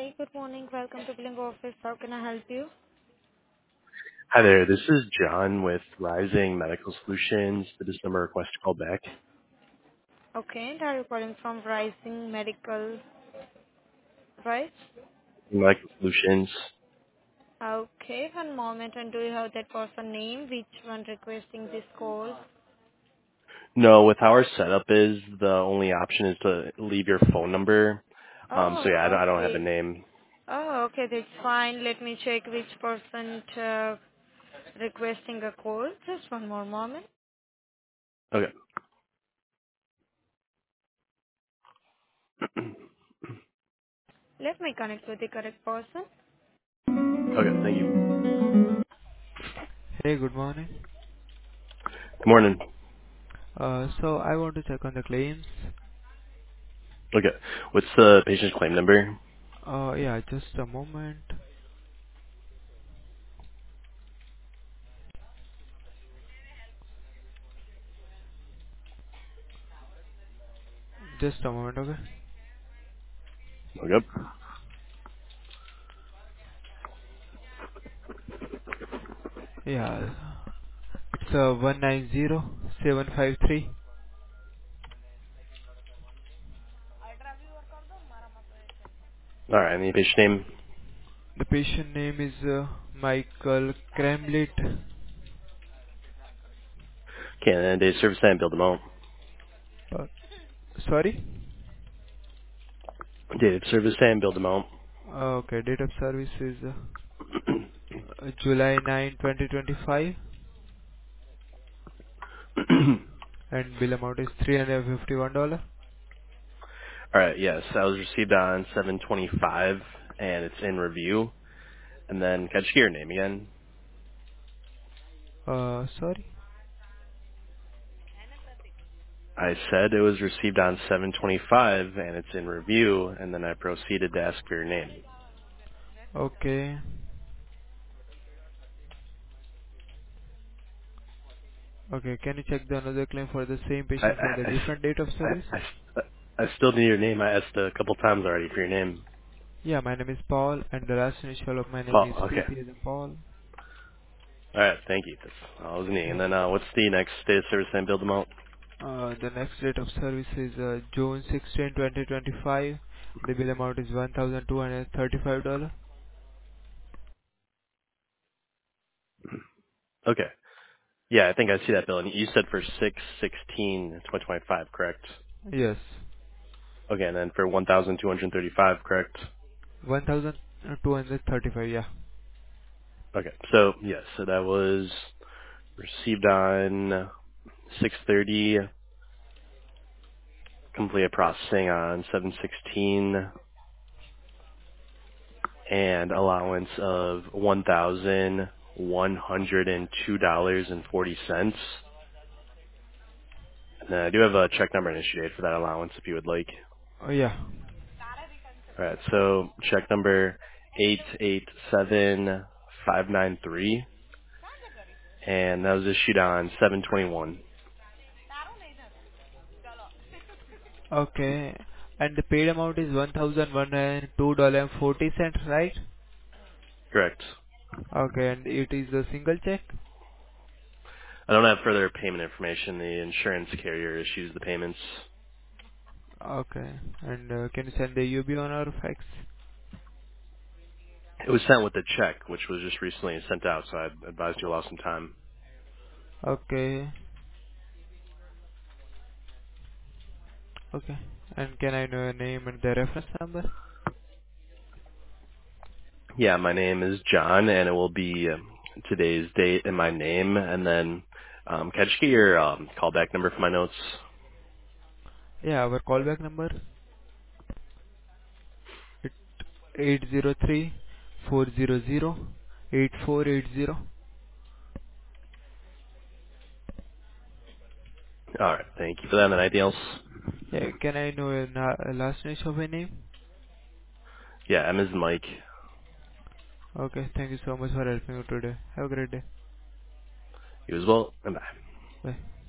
Hi, good morning. Welcome to Billing Office. How can I help you? Hi there. This is John with Rising Medical Solutions. For this number, request to call back. Okay, and are you calling from Rising Medical, right? Medical Solutions. Okay, one moment. And do you have that person name? Which one requesting this call? No, with how our setup is, the only option is to leave your phone number. So Oh, yeah, I don't have a okay. name. Oh, okay, that's fine. Let me check which person requesting a call. Just one more moment. Okay. Let me connect with the correct person. Okay. Thank you. Hey, good morning. Good morning. So I want to check on the claims. Okay. What's the patient's claim number? Yeah, just a moment. Just a moment, okay? Okay. Yeah, it's 190753. All right. And the patient name? The patient name is Michael Kremlit. Okay. And then date of service and build amount. Uh, sorry? Date of service and build amount. Okay, date of service is July 9, 2025, and bill amount is $351. All right. Yes, that was received on 7/25, and it's in review. And then can I just get your name again? Sorry? I said it was received on 7/25 and it's in review, and then I proceeded to ask for your name. Okay. Okay, can you check the another claim for the same I patient for the different date of service? I, I still need your name. I asked a couple times already for your name. Yeah, my name is Paul, and the last initial of my name is Oh, okay. PP as in Paul. All right, thank you. That's all I was needing. And Thank then you. what's the next date of service and build them out? The next date of service is June 16, 2025. The bill amount is $1,235. Okay. Yeah, I think I see that bill. And you said for 6/16/2025, correct? Yes. Okay, and then for 1,235, correct? 1,235, yeah. Okay. So yes, so that was received on 6:30. Completed processing on 7/16 and allowance of $1,102.40. And then I do have a check number initiated for that allowance if you would like. Oh, yeah. All right, so check number 887593, and that was issued on 7/21. Okay. And the paid amount is $1,102.40, right? Correct. Okay, and it is a single check? I don't have further payment information. The insurance carrier issues the payments. Okay. And can you send the UB on our fax? It was sent with the check, which was just recently sent out, so I advised you allow some time. Okay. Okay. And can I know your name and the reference number? Yeah, my name is John, and it will be today's date and my name, and then can I just get your callback number for my notes? Yeah, our callback number is 803-400-8480. All right, thank you for that. And anything else? Yeah, can I know your last name of your name? Yeah, M is in Mike. Okay, thank you so much for helping me today. Have a great day. You as well, and bye. Bye.